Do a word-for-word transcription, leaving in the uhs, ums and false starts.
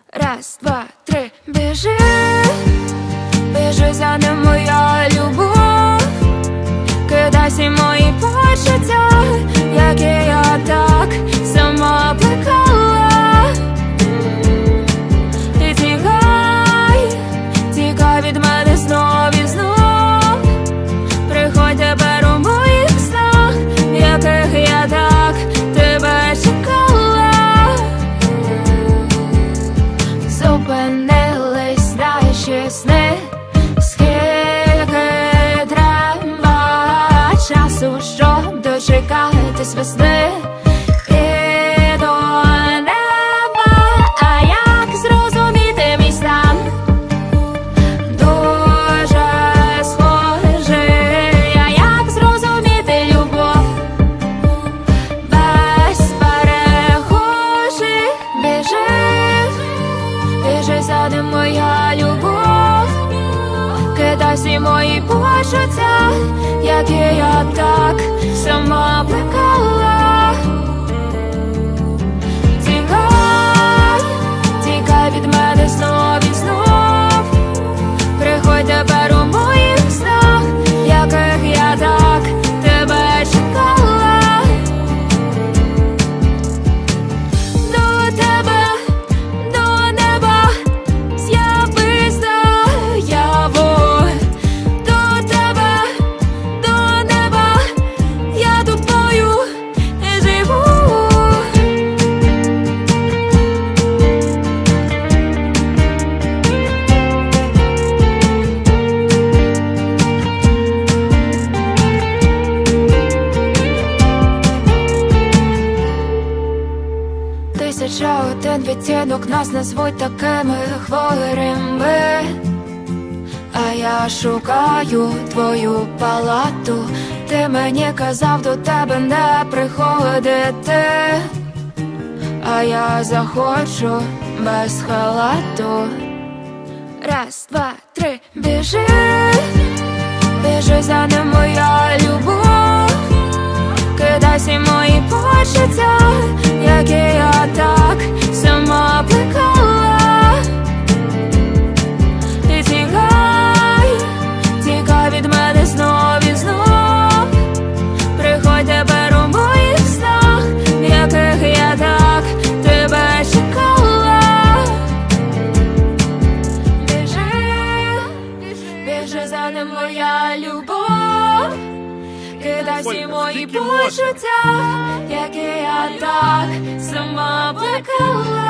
Раз, два, три, біжи, біжи за ним, моя любов. Кидайся мої почуття, які я так сама плекала. Ти тікай, тікай від мене знов і знов. Приходь тепер у моїх снах, яких я так тебе чекала. Зупинились наші сни, скільки треба часу, щоб дочекатись весни і до неба. А як зрозуміти мій стан? Дуже схожий. А як зрозуміти любов? Без перехожих. Біжи, біжи за ним, моя любов. Кидайся мої почуття, які я так сама плекала. Тікай, тікай від мене знов і знов. Приходь тепер у моїх снах, яких я так тебе чекала. До тебе, до неба з'явись наяву. До тебе, до неба я тобою живу. Тисяча один відтінок, нас назвуть такими хворими. А я шукаю твою палату. Ти мені казав до тебе не приходити, а я захочу без халату. Раз, два, три, біжи, біжи за ним, моя любов. Кидайся мої почуття, які я так сама плекала. Ти тікай, тікай від мене знов і знов. Приходь тепер у моїх снах, яких я так тебе чекала. Біжи, біжи за ним, моя любов. Кидайся мої почуття, які я так сама плекала.